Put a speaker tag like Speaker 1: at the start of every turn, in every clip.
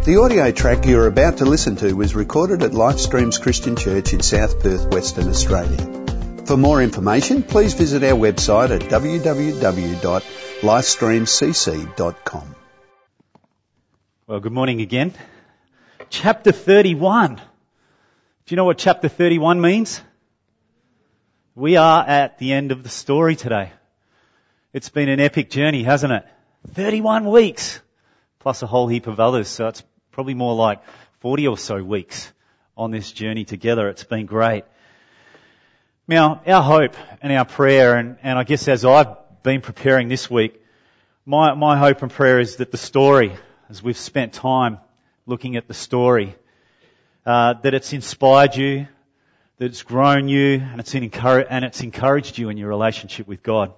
Speaker 1: The audio track you're about to listen to was recorded at Lifestreams Christian Church in South Perth, Western Australia. For more information, please visit our website at www.lifestreamcc.com.
Speaker 2: Well, good morning again. Chapter 31. Do you know what chapter 31 means? We are at the end of the story today. It's been an epic journey, hasn't it? 31 weeks, plus a whole heap of others, so it's probably more like 40 or so weeks on this journey together. It's been great. Now, our hope and our prayer, and I guess as I've been preparing this week, my hope and prayer is that the story, as we've spent time looking at the story, that it's inspired you, that it's grown you, and it's encouraged you in your relationship with God.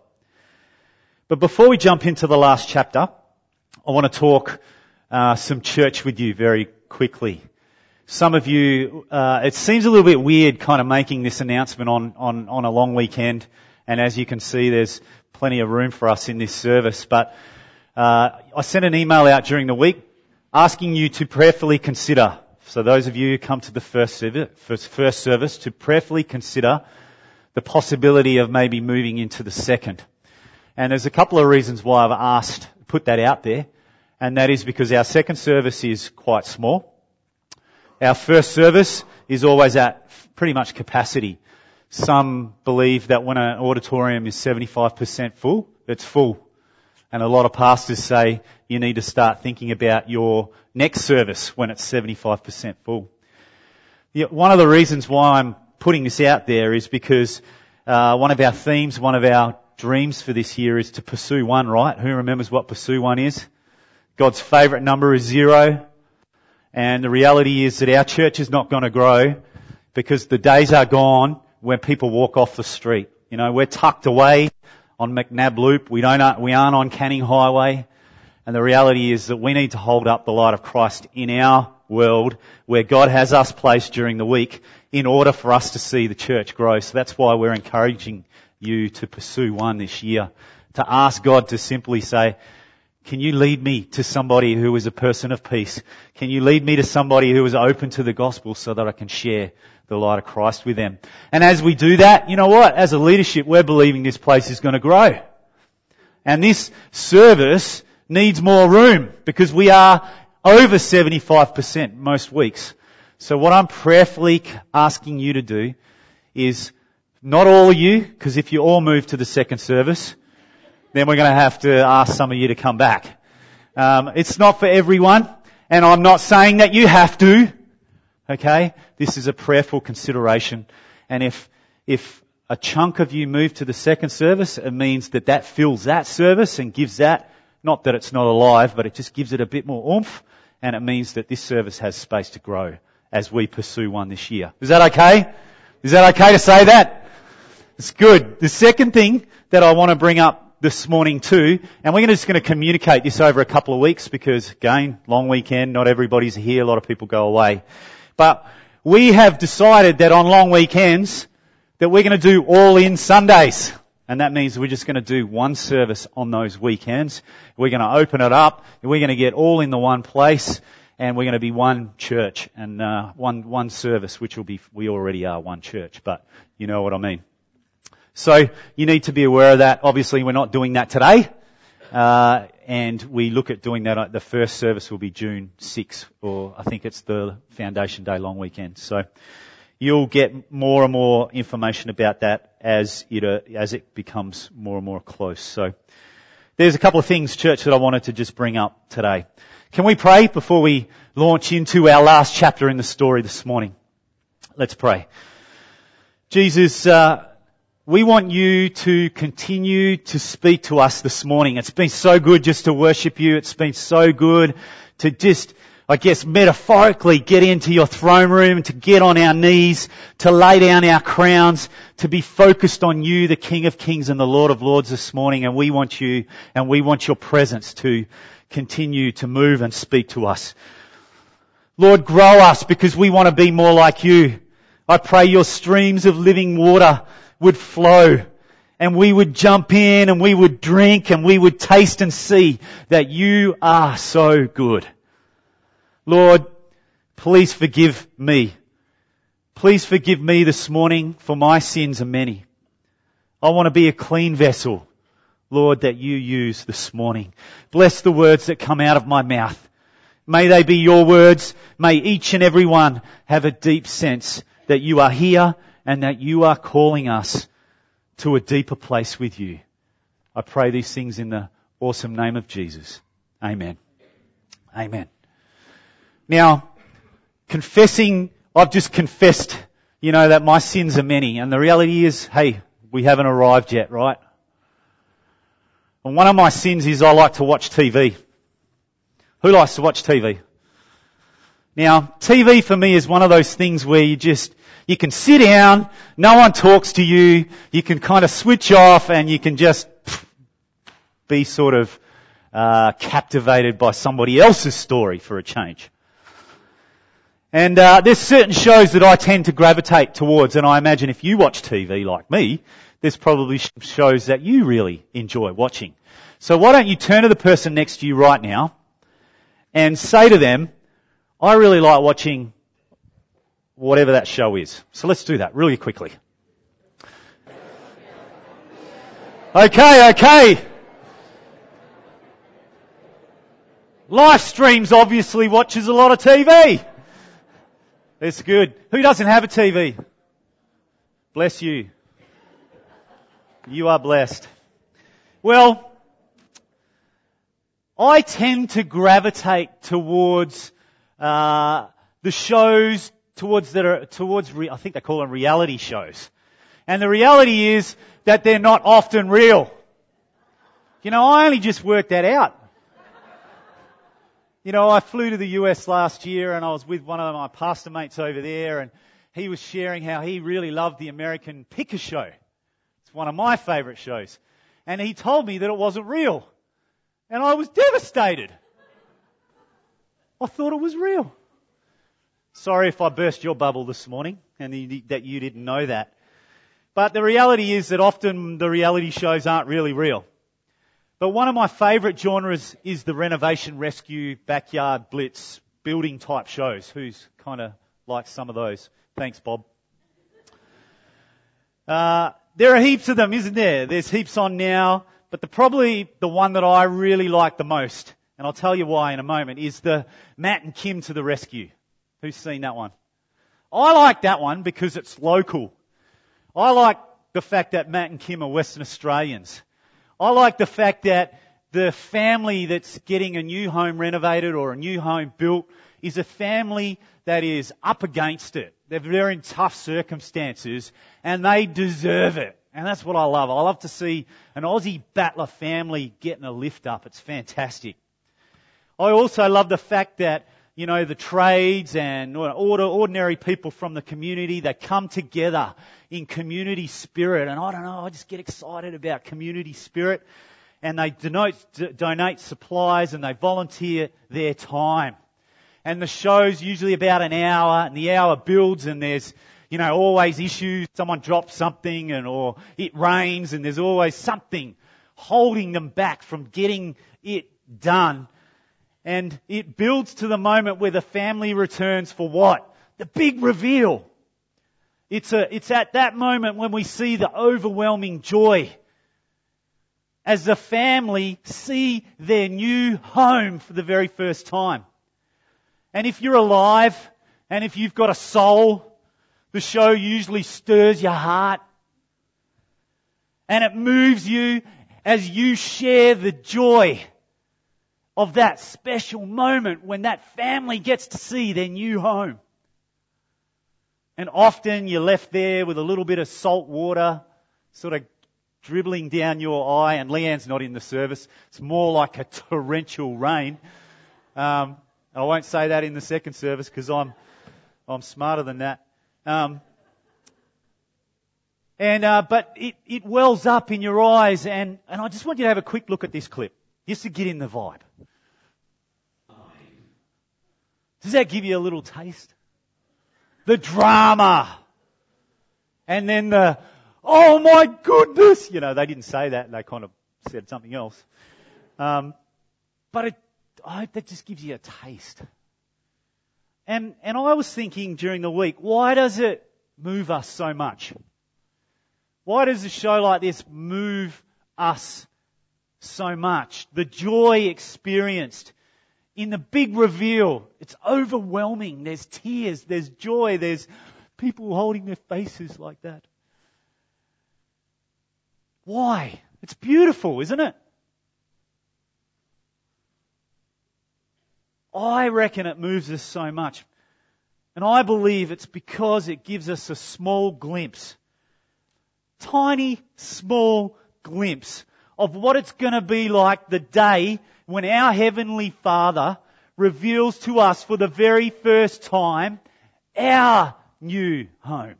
Speaker 2: But before we jump into the last chapter, I want to talk some church with you very quickly. Some of you, it seems a little bit weird kind of making this announcement on a long weekend, and as you can see, there's plenty of room for us in this service. But I sent an email out during the week asking you to prayerfully consider, so those of you who come to the first service, to prayerfully consider the possibility of maybe moving into the second. And there's a couple of reasons why I've put that out there. And that is because our second service is quite small. Our first service is always at pretty much capacity. Some believe that when an auditorium is 75% full, it's full. And a lot of pastors say you need to start thinking about your next service when it's 75% full. One of the reasons why I'm putting this out there is because one of our themes, one of our dreams for this year is to pursue one, right? Who remembers what pursue one is? God's favourite number is 0. And the reality is that our church is not going to grow because the days are gone when people walk off the street. You know, we're tucked away on McNab Loop. We aren't on Canning Highway. And the reality is that we need to hold up the light of Christ in our world where God has us placed during the week in order for us to see the church grow. So that's why we're encouraging you to pursue one this year. To ask God to simply say, can you lead me to somebody who is a person of peace? Can you lead me to somebody who is open to the gospel so that I can share the light of Christ with them? And as we do that, you know what? As a leadership, we're believing this place is going to grow. And this service needs more room because we are over 75% most weeks. So what I'm prayerfully asking you to do is, not all of you, because if you all move to the second service, then we're going to have to ask some of you to come back. It's not for everyone, and I'm not saying that you have to. Okay? This is a prayerful consideration. And if a chunk of you move to the second service, it means that fills that service and gives that, not that it's not alive, but it just gives it a bit more oomph, and it means that this service has space to grow as we pursue one this year. Is that okay? Is that okay to say that? It's good. The second thing that I want to bring up this morning too, and we're just going to communicate this over a couple of weeks because, again, long weekend, not everybody's here, a lot of people go away. But we have decided that on long weekends that we're going to do all-in Sundays. And that means we're just going to do one service on those weekends. We're going to open it up, and we're going to get all in the one place, and we're going to be one church and one service, which will be, we already are one church, but you know what I mean. So you need to be aware of that. Obviously, we're not doing that today, and we look at doing that. The first service will be June 6th, or I think it's the Foundation Day long weekend. So you'll get more and more information about that as it becomes more and more close. So there's a couple of things, church, that I wanted to just bring up today. Can we pray before we launch into our last chapter in the story this morning? Let's pray. Jesus, we want you to continue to speak to us this morning. It's been so good just to worship you. It's been so good to just, I guess, metaphorically get into your throne room, to get on our knees, to lay down our crowns, to be focused on you, the King of Kings and the Lord of Lords this morning. And we want you, and we want your presence to continue to move and speak to us. Lord, grow us because we want to be more like you. I pray your streams of living water would flow and we would jump in and we would drink and we would taste and see that you are so good. Lord, please forgive me. Please forgive me this morning, for my sins are many. I want to be a clean vessel, Lord, that you use this morning. Bless the words that come out of my mouth. May they be your words. May each and every one have a deep sense that you are here and that you are calling us to a deeper place with you. I pray these things in the awesome name of Jesus. Amen. Amen. Now, I've just confessed, that my sins are many. And the reality is, hey, we haven't arrived yet, right? And one of my sins is I like to watch TV. Who likes to watch TV? Now, TV for me is one of those things where you can sit down, no one talks to you, you can kind of switch off and you can just be sort of captivated by somebody else's story for a change. And there's certain shows that I tend to gravitate towards, and I imagine if you watch TV like me, there's probably shows that you really enjoy watching. So why don't you turn to the person next to you right now and say to them, I really like watching whatever that show is. So let's do that really quickly. Okay. Livestreams obviously watches a lot of TV. That's good. Who doesn't have a TV? Bless you. You are blessed. Well, I tend to gravitate towards the shows I think they call them reality shows. And the reality is that they're not often real. I only just worked that out. I flew to the US last year and I was with one of my pastor mates over there, and he was sharing how he really loved the American Picker Show. It's one of my favourite shows. And he told me that it wasn't real. And I was devastated. I thought it was real. Sorry if I burst your bubble this morning and that you didn't know that. But the reality is that often the reality shows aren't really real. But one of my favourite genres is the renovation, rescue, backyard blitz, building type shows. Who's kind of likes some of those? Thanks, Bob. There are heaps of them, isn't there? There's heaps on now. But probably the one that I really like the most, and I'll tell you why in a moment, is the Matt and Kim to the Rescue. Who's seen that one? I like that one because it's local. I like the fact that Matt and Kim are Western Australians. I like the fact that the family that's getting a new home renovated or a new home built is a family that is up against it. They're in tough circumstances and they deserve it. And that's what I love. I love to see an Aussie battler family getting a lift up. It's fantastic. I also love the fact that, the trades and ordinary people from the community, they come together in community spirit. And I don't know, I just get excited about community spirit. And they donate supplies and they volunteer their time. And the show's usually about an hour, and the hour builds, and there's always issues. Someone drops something or it rains, and there's always something holding them back from getting it done. And it builds to the moment where the family returns for what? The big reveal. It's at that moment when we see the overwhelming joy as the family see their new home for the very first time. And if you're alive and if you've got a soul, the show usually stirs your heart and it moves you as you share the joy of that special moment when that family gets to see their new home. And often you're left there with a little bit of salt water sort of dribbling down your eye, and Leanne's not in the service. It's more like a torrential rain. I won't say that in the second service because I'm smarter than that. But it wells up in your eyes, and I just want you to have a quick look at this clip, just to get in the vibe. Does that give you a little taste? The drama. And then the, oh my goodness! They didn't say that, they kind of said something else. But I hope that just gives you a taste. And I was thinking during the week, why does it move us so much? Why does a show like this move us so much? The joy experienced in the big reveal, it's overwhelming. There's tears, there's joy, there's people holding their faces like that. Why? It's beautiful, isn't it? I reckon it moves us so much. And I believe it's because it gives us a small glimpse, tiny, small glimpse of what it's going to be like the day when our Heavenly Father reveals to us for the very first time our new home.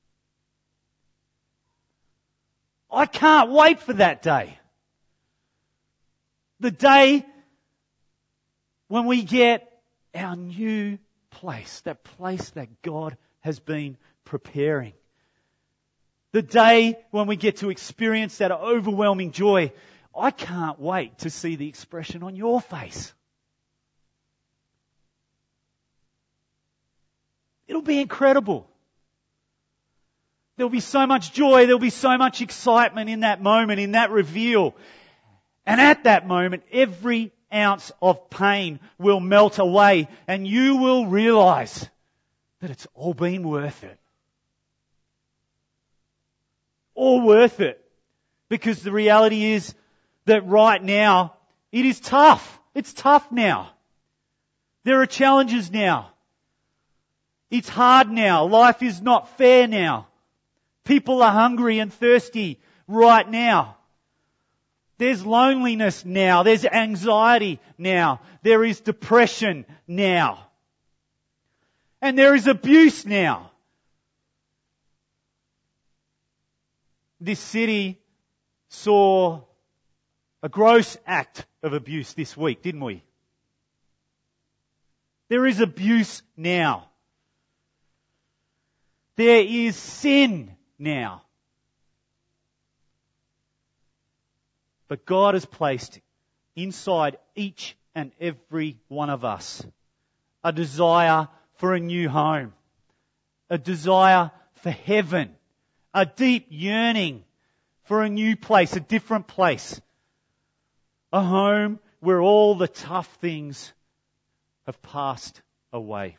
Speaker 2: I can't wait for that day. The day when we get our new place that God has been preparing. The day when we get to experience that overwhelming joy. I can't wait to see the expression on your face. It'll be incredible. There'll be so much joy, there'll be so much excitement in that moment, in that reveal. And at that moment, every ounce of pain will melt away and you will realize that it's all been worth it. All worth it. Because the reality is that right now, it is tough. It's tough now. There are challenges now. It's hard now. Life is not fair now. People are hungry and thirsty right now. There's loneliness now. There's anxiety now. There is depression now. And there is abuse now. This city saw a gross act of abuse this week, didn't we? There is abuse now. There is sin now. But God has placed inside each and every one of us a desire for a new home, a desire for heaven, a deep yearning for a new place, a different place, a home where all the tough things have passed away.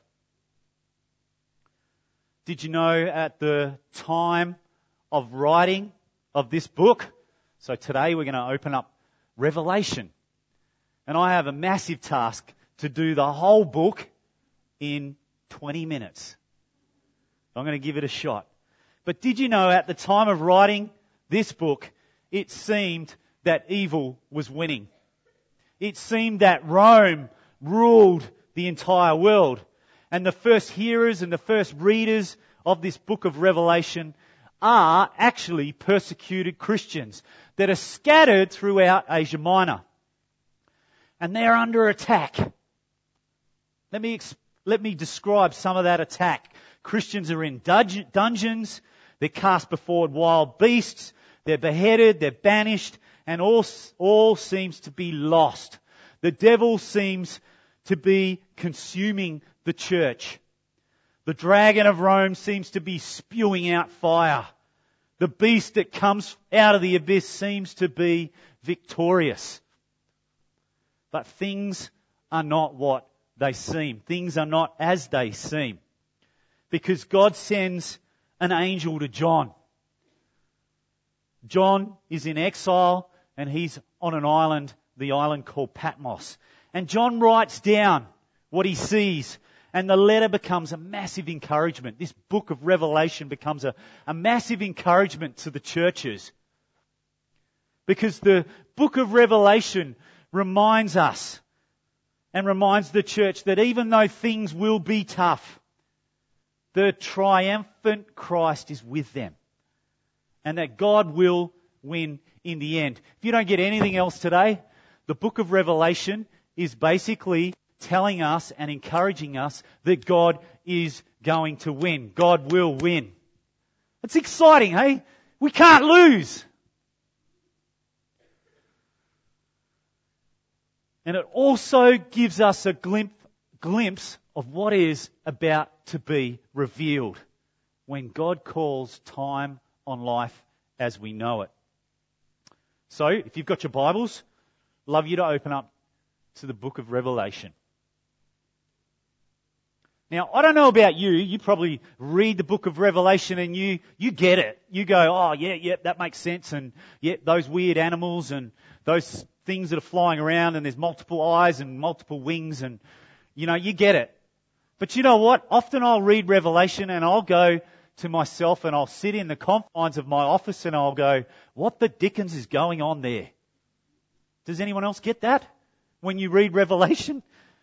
Speaker 2: Did you know at the time of writing of this book, so today we're going to open up Revelation. And I have a massive task to do the whole book in 20 minutes. I'm going to give it a shot. But did you know at the time of writing this book, it seemed that evil was winning. It seemed that Rome ruled the entire world. And the first hearers and the first readers of this book of Revelation are actually persecuted Christians that are scattered throughout Asia Minor. And they're under attack. Let me describe some of that attack. Christians are in dungeons, they're cast before wild beasts, they're beheaded, they're banished, and all seems to be lost. The devil seems to be consuming the church. The dragon of Rome seems to be spewing out fire. The beast that comes out of the abyss seems to be victorious. But things are not what they seem. Things are not as they seem. Because God sends an angel to John. John is in exile and he's on an island, the island called Patmos. And John writes down what he sees. And the letter becomes a massive encouragement. This book of Revelation becomes a massive encouragement to the churches. Because the book of Revelation reminds us and reminds the church that even though things will be tough, the triumphant Christ is with them. And that God will win in the end. If you don't get anything else today, the book of Revelation is basically telling us and encouraging us that God is going to win. God will win. It's exciting, hey? We can't lose. And it also gives us a glimpse of what is about to be revealed when God calls time on life as we know it. So, if you've got your Bibles, love you to open up to the book of Revelation. Now, I don't know about you, you probably read the book of Revelation and you get it. You go, oh yeah, that makes sense, and yeah, those weird animals and those things that are flying around and there's multiple eyes and multiple wings and, you get it. But you know what? Often I'll read Revelation and I'll go to myself and I'll sit in the confines of my office and I'll go, what the dickens is going on there? Does anyone else get that when you read Revelation?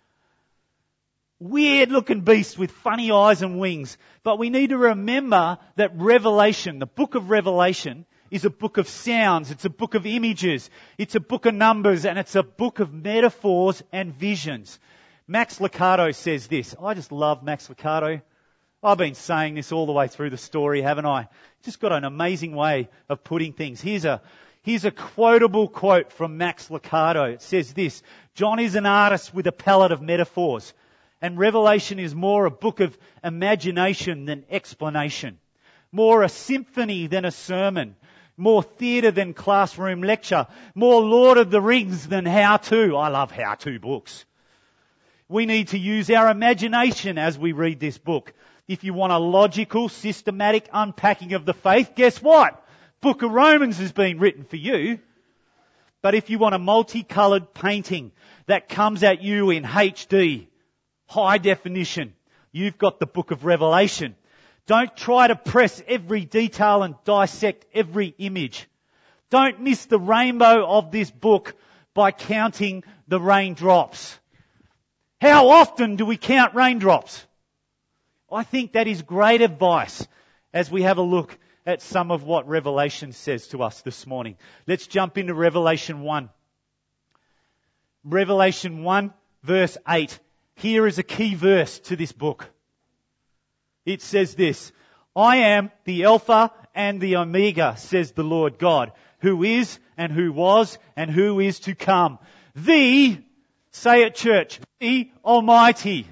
Speaker 2: Weird looking beast with funny eyes and wings. But we need to remember that Revelation, the book of Revelation, is a book of sounds, it's a book of images, it's a book of numbers, and it's a book of metaphors and visions. Max Lucado says this. I just love Max Lucado. I've been saying this all the way through the story, haven't I? Just got an amazing way of putting things. Here's a quotable quote from Max Lucado. It says this: John is an artist with a palette of metaphors, and Revelation is more a book of imagination than explanation, more a symphony than a sermon, more theatre than classroom lecture, more Lord of the Rings than how-to. I love how-to books. We need to use our imagination as we read this book. If you want a logical, systematic unpacking of the faith, guess what? Book of Romans has been written for you. But if you want a multicoloured painting that comes at you in HD, high definition, you've got the book of Revelation. Don't try to press every detail and dissect every image. Don't miss the rainbow of this book by counting the raindrops. How often do we count raindrops? I think that is great advice as we have a look at some of what Revelation says to us this morning. Let's jump into Revelation 1. Revelation 1 verse 8. Here is a key verse to this book. It says this: I am the Alpha and the Omega, says the Lord God, who is and who was and who is to come. The, say it church, the Almighty.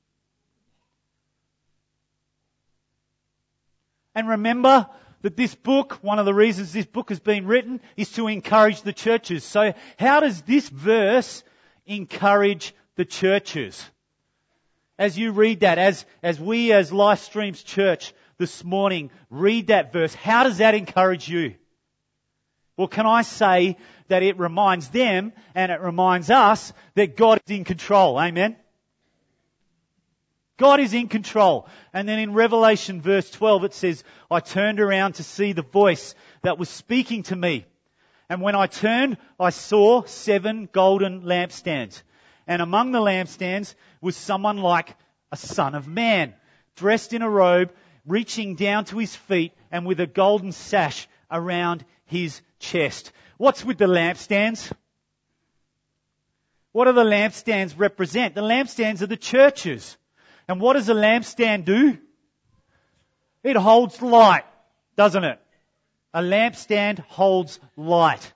Speaker 2: And remember that this book, one of the reasons this book has been written is to encourage the churches. So how does this verse encourage the churches? As you read that, as we as Life Streams Church this morning read that verse, how does that encourage you? Well, can I say that it reminds them and it reminds us that God is in control. Amen? God is in control. And then in Revelation verse 12 it says, I turned around to see the voice that was speaking to me. And when I turned, I saw 7 golden lampstands. And among the lampstands was someone like a son of man, dressed in a robe, reaching down to his feet and with a golden sash around his chest. What's with the lampstands? What do the lampstands represent? The lampstands are the churches. And what does a lampstand do? It holds light, doesn't it? A lampstand holds light.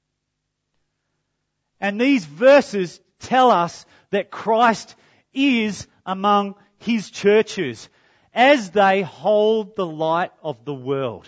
Speaker 2: And these verses tell us that Christ is among His churches as they hold the light of the world.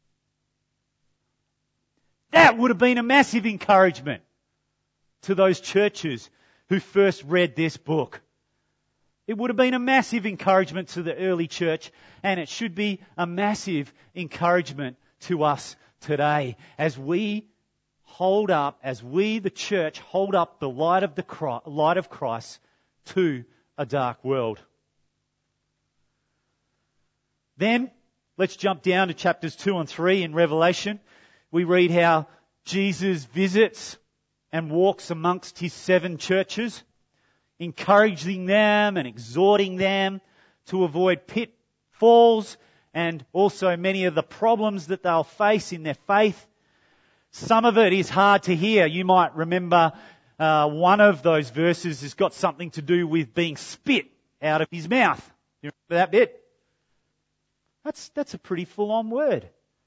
Speaker 2: That would have been a massive encouragement to those churches who first read this book. It would have been a massive encouragement to the early church, and it should be a massive encouragement to us today as we hold up, as we, the church, hold up the light of Christ to a dark world. Then, let's jump down to chapters 2 and 3 in Revelation. We read how Jesus visits and walks amongst His 7 churches, encouraging them and exhorting them to avoid pitfalls and also many of the problems that they'll face in their faith. Some of it is hard to hear. You might remember one of those verses has got something to do with being spit out of His mouth. You remember that bit? That's a pretty full-on word.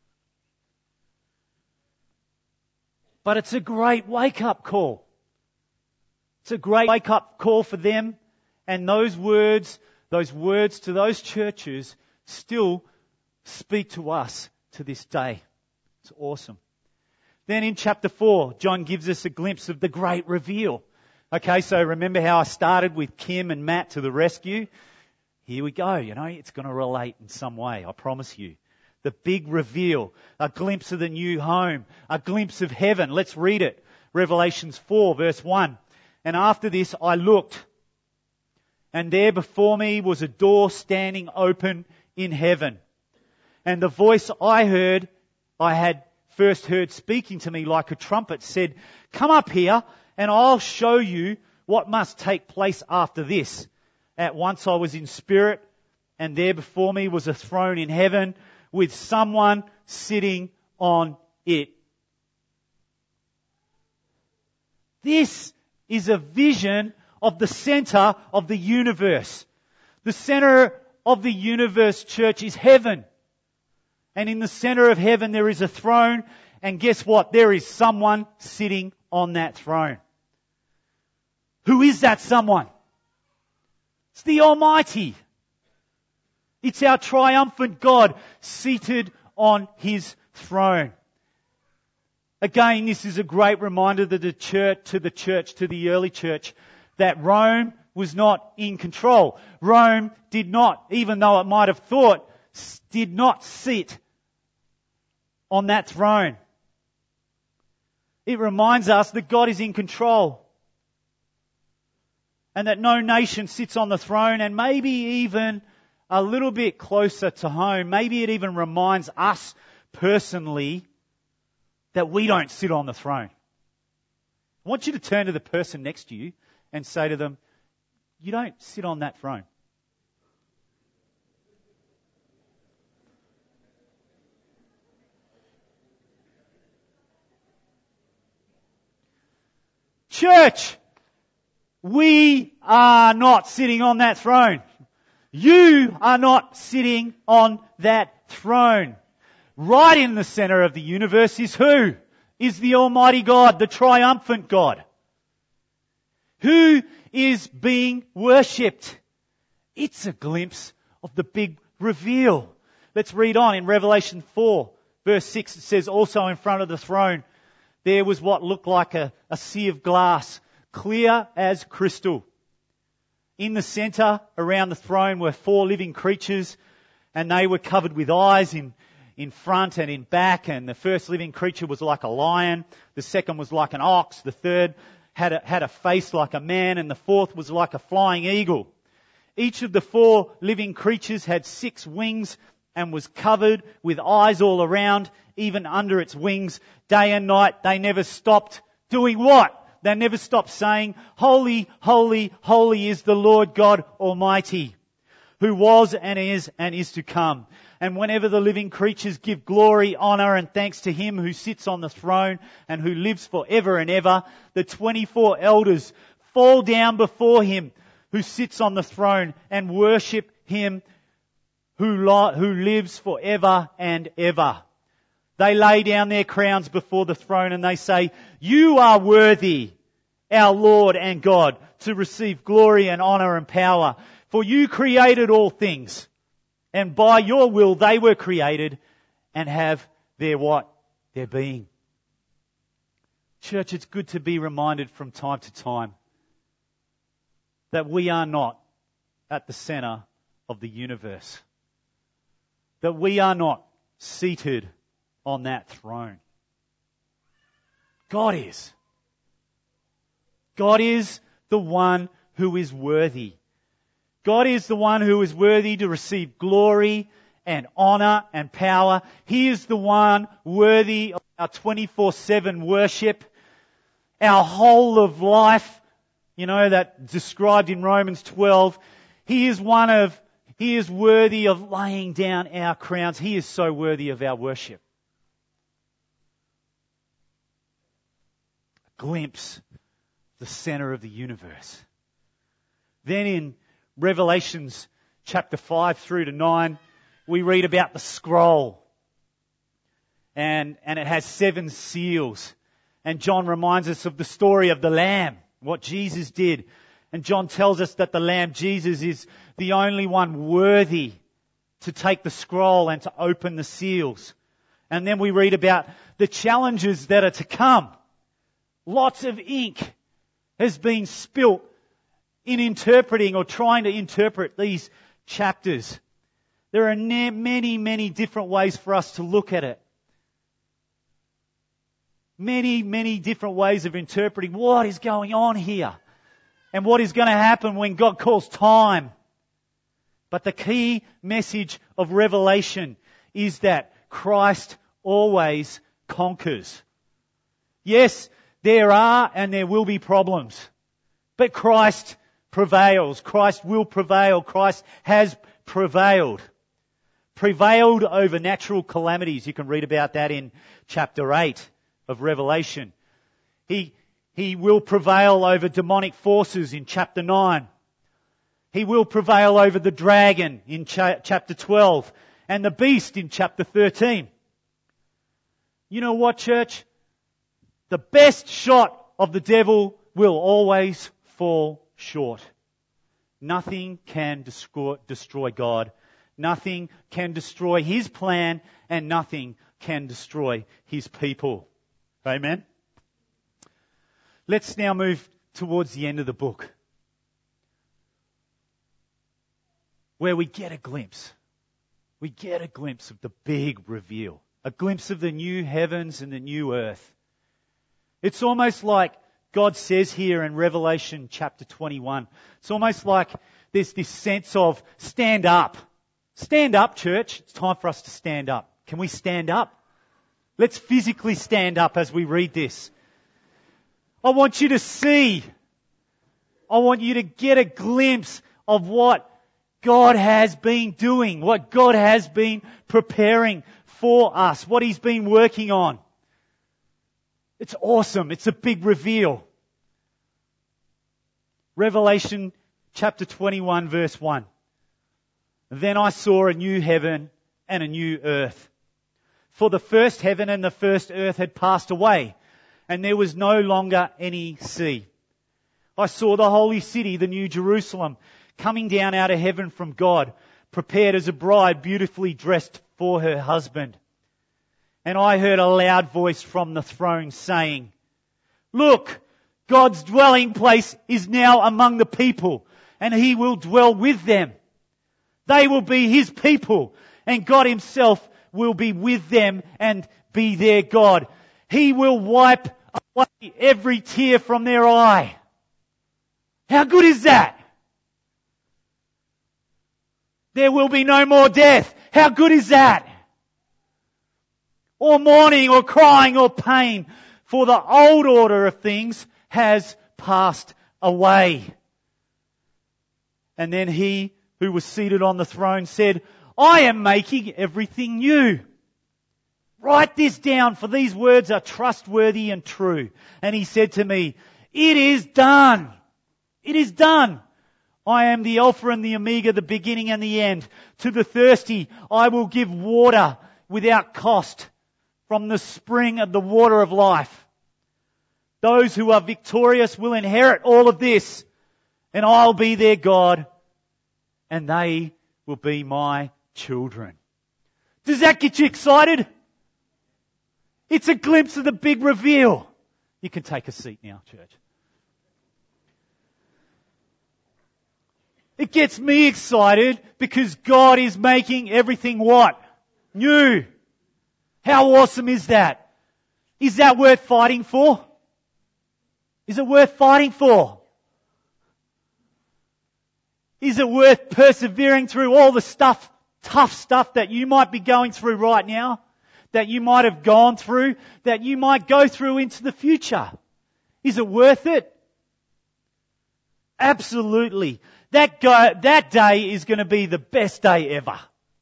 Speaker 2: But it's a great wake-up call. It's a great wake-up call for them And those words to those churches still speak to us to this day. It's awesome. Then in chapter 4, John gives us a glimpse of the great reveal. Okay, so remember how I started with Kim and Matt to the rescue? Here we go, it's going to relate in some way, I promise you. The big reveal, a glimpse of the new home, a glimpse of heaven. Let's read it. Revelations 4 verse 1. And after this I looked, and there before me was a door standing open in heaven. And the voice I had first heard speaking to me like a trumpet said, "Come up here and I'll show you what must take place after this." At once I was in spirit, and there before me was a throne in heaven with someone sitting on it. This is a vision of the center of the universe. The center of the universe, church, is heaven. And in the center of heaven there is a throne, and guess what? There is someone sitting on that throne. Who is that someone? It's the Almighty. It's our triumphant God seated on His throne. Again, this is a great reminder to the early church, that Rome was not in control. Rome did not, even though it might have thought, did not sit on that throne. It reminds us that God is in control, and that no nation sits on the throne, and maybe even a little bit closer to home, maybe it even reminds us personally that we don't sit on the throne. I want you to turn to the person next to you and say to them, "You don't sit on that throne." Church, we are not sitting on that throne. You are not sitting on that throne. Right in the center of the universe is who? Is the Almighty God, the triumphant God. Who is being worshipped? It's a glimpse of the big reveal. Let's read on in Revelation 4, verse 6. It says, "Also in front of the throne there was what looked like a sea of glass, clear as crystal. In the center, around the throne, were 4 living creatures, and they were covered with eyes in front and in back. And the first living creature was like a lion, the second was like an ox, the third had a face like a man, and the fourth was like a flying eagle. Each of the 4 living creatures had 6 wings and was covered with eyes all around, even under its wings. Day and night they never stopped doing what? They never stopped saying, 'Holy, holy, holy is the Lord God Almighty, who was and is to come.' And whenever the living creatures give glory, honor and thanks to Him who sits on the throne and who lives forever and ever, the 24 elders fall down before Him who sits on the throne and worship Him who lives forever and ever. They lay down their crowns before the throne and they say, 'You are worthy, our Lord and God, to receive glory and honor and power. For you created all things, and by your will they were created and have their what? Their being.'" Church, it's good to be reminded from time to time that we are not at the center of the universe. That we are not seated on that throne. God is. God is the one who is worthy. God is the one who is worthy to receive glory and honor and power. He is the one worthy of our 24/7 worship, our whole of life, that described in Romans 12. He is worthy of laying down our crowns. He is so worthy of our worship. A glimpse of the center of the universe. Then in Revelations chapter 5 through to 9, we read about the scroll. And it has 7 seals. And John reminds us of the story of the Lamb, what Jesus did. And John tells us that the Lamb, Jesus, is the only one worthy to take the scroll and to open the seals. And then we read about the challenges that are to come. Lots of ink has been spilt in interpreting or trying to interpret these chapters. There are many, many different ways for us to look at it. Many, many different ways of interpreting what is going on here and what is going to happen when God calls time. But the key message of Revelation is that Christ always conquers. Yes, there are and there will be problems, but Christ prevails. Christ will prevail. Christ has prevailed. Prevailed over natural calamities. You can read about that in chapter 8 of Revelation. He will prevail over demonic forces in chapter 9. He will prevail over the dragon in chapter 12 and the beast in chapter 13. You know what, church? The best shot of the devil will always fall short. Nothing can destroy God. Nothing can destroy His plan, and nothing can destroy His people. Amen? Let's now move towards the end of the book, where we get a glimpse. We get a glimpse of the big reveal. A glimpse of the new heavens and the new earth. It's almost like God says here in Revelation chapter 21, it's almost like there's this sense of stand up. Stand up, church. It's time for us to stand up. Can we stand up? Let's physically stand up as we read this. I want you to see. I want you to get a glimpse of what God has been doing, what God has been preparing for us, what He's been working on. It's awesome. It's a big reveal. Revelation chapter 21 verse 1. Then I saw a new heaven and a new earth. For the first heaven and the first earth had passed away, and there was no longer any sea. I saw the holy city, the new Jerusalem, coming down out of heaven from God, prepared as a bride beautifully dressed for her husband. And I heard a loud voice from the throne saying, Look, God's dwelling place is now among the people, and He will dwell with them. They will be His people, and God Himself will be with them and be their God. He will wipe away every tear from their eye. How good is that? There will be no more death. How good is that? Or mourning or crying or pain, for the old order of things has passed away. And then He who was seated on the throne said, I am making everything new. Write this down, for these words are trustworthy and true. And He said to me, it is done. It is done. I am the Alpha and the Omega, the beginning and the end. To the thirsty I will give water without cost from the spring of the water of life. Those who are victorious will inherit all of this, and I'll be their God, and they will be my children. Does that get you excited? It's a glimpse of the big reveal. You can take a seat now, church. It gets me excited because God is making everything what? New. How awesome is that? Is that worth fighting for? Is it worth fighting for? Is it worth persevering through all the stuff, tough stuff that you might be going through right now? That you might have gone through? That you might go through into the future? Is it worth it? Absolutely. That day is going to be the best day ever.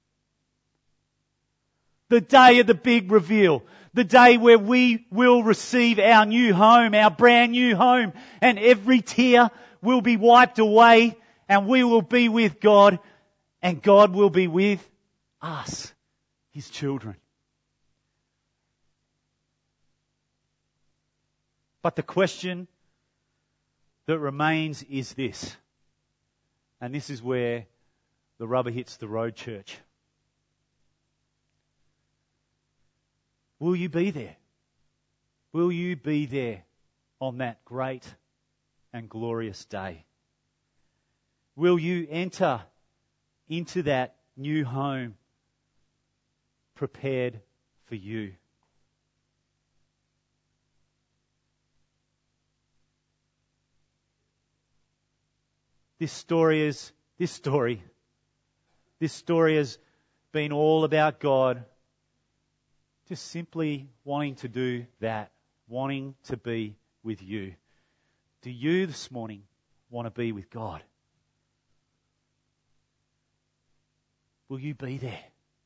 Speaker 2: The day of the big reveal. The day where we will receive our new home, our brand new home, and every tear will be wiped away, and we will be with God, and God will be with us, His children. But the question that remains is this. And this is where the rubber hits the road, church. Will you be there? Will you be there on that great and glorious day? Will you enter into that new home prepared for you? This story has been all about God just simply wanting to do that, wanting to be with you. Do you this morning want to be with God? Will you be there?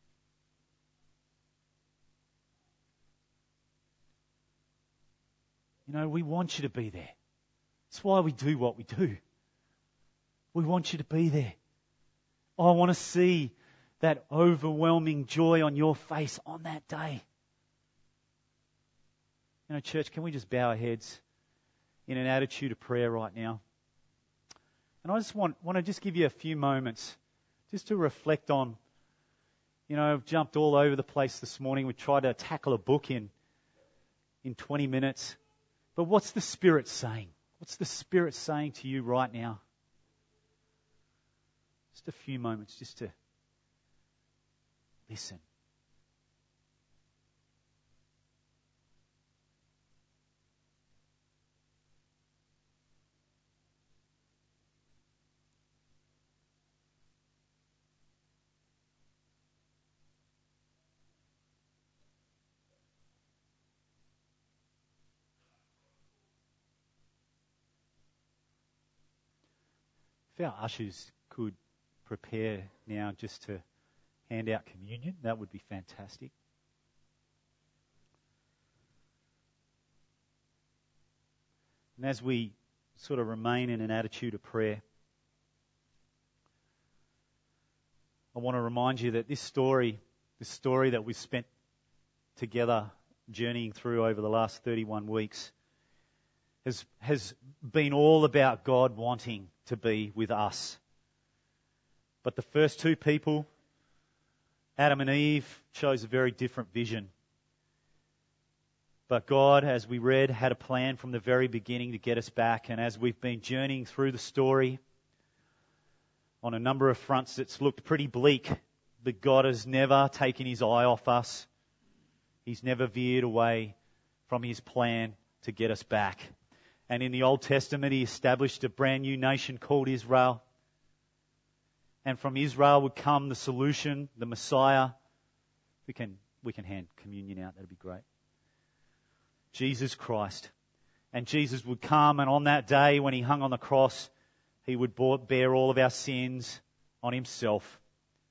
Speaker 2: You know, we want you to be there. That's why we do what we do. We want you to be there. I want to see that overwhelming joy on your face on that day. You know, church, can we just bow our heads in an attitude of prayer right now? And I just want to just give you a few moments just to reflect on, you know, I've jumped all over the place this morning. We tried to tackle a book in 20 minutes. But what's the Spirit saying? What's the Spirit saying to you right now? Just a few moments just to listen. If our ushers could prepare now just to hand out communion, that would be fantastic. And as we sort of remain in an attitude of prayer, I want to remind you that this story that we've spent together journeying through over the last 31 weeks, has been all about God wanting to be with us. But the first two people, Adam and Eve, chose a very different vision. But God, as we read, had a plan from the very beginning to get us back. And as we've been journeying through the story, on a number of fronts it's looked pretty bleak, but God has never taken His eye off us. He's never veered away from His plan to get us back. And in the Old Testament, He established a brand new nation called Israel. And from Israel would come the solution, the Messiah. We can hand communion out, that'd be great. Jesus Christ. And Jesus would come, and on that day when He hung on the cross, He would bear all of our sins on Himself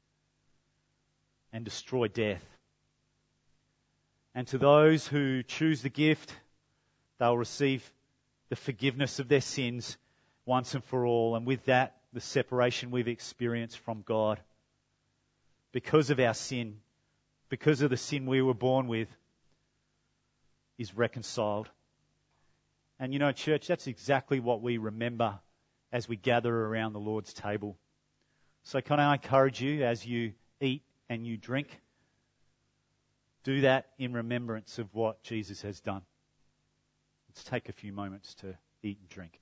Speaker 2: and destroy death. And to those who choose the gift, they'll receive the forgiveness of their sins once and for all. And with that, the separation we've experienced from God because of our sin, because of the sin we were born with, is reconciled. And you know, church, that's exactly what we remember as we gather around the Lord's table. So can I encourage you, as you eat and you drink, do that in remembrance of what Jesus has done. Let's take a few moments to eat and drink.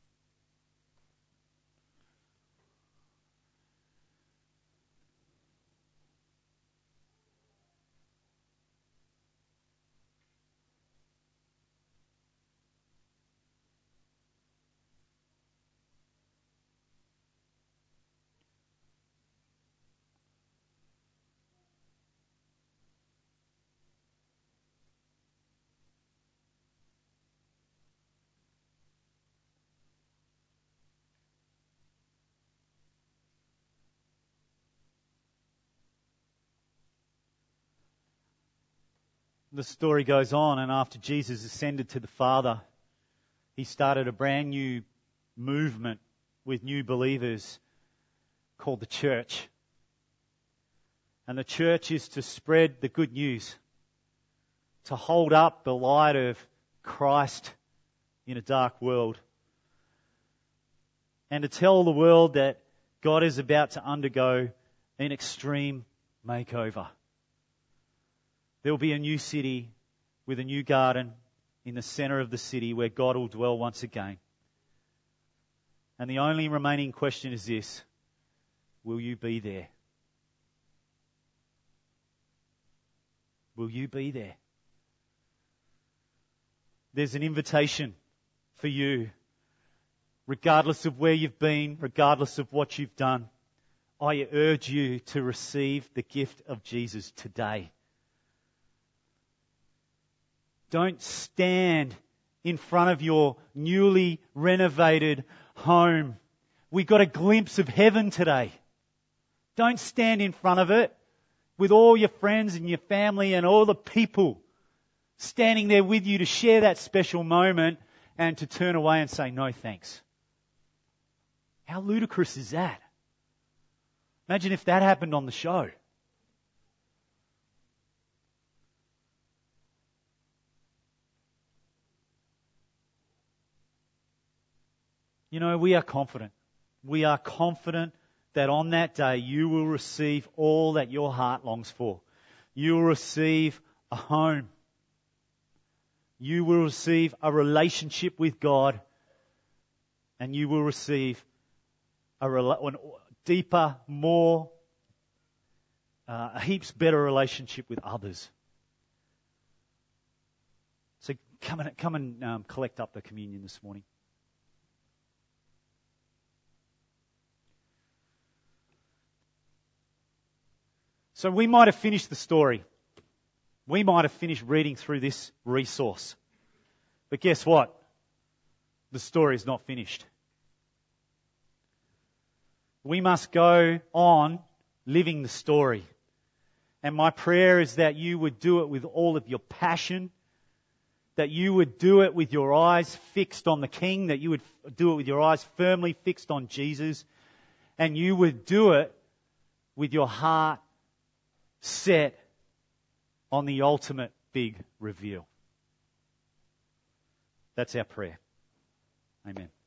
Speaker 2: The story goes on, and after Jesus ascended to the Father, He started a brand new movement with new believers called the church. And the church is to spread the good news, to hold up the light of Christ in a dark world. and to tell the world that God is about to undergo an extreme makeover. There will be a new city with a new garden in the center of the city where God will dwell once again. And the only remaining question is this: will you be there? Will you be there? There's an invitation for you, regardless of where you've been, regardless of what you've done. I urge you to receive the gift of Jesus today. Don't stand in front of your newly renovated home. We got a glimpse of heaven today. Don't stand in front of it with all your friends and your family and all the people standing there with you to share that special moment and to turn away and say, no thanks. How ludicrous is that? Imagine if that happened on the show. You know, we are confident. We are confident that on that day you will receive all that your heart longs for. You will receive a home. You will receive a relationship with God. And you will receive a deeper, more, a heaps better relationship with others. So come and collect up the communion this morning. So we might have finished the story. We might have finished reading through this resource. But guess what? The story is not finished. We must go on living the story. And my prayer is that you would do it with all of your passion, that you would do it with your eyes fixed on the King, that you would do it with your eyes firmly fixed on Jesus, and you would do it with your heart set on the ultimate big reveal. That's our prayer. Amen.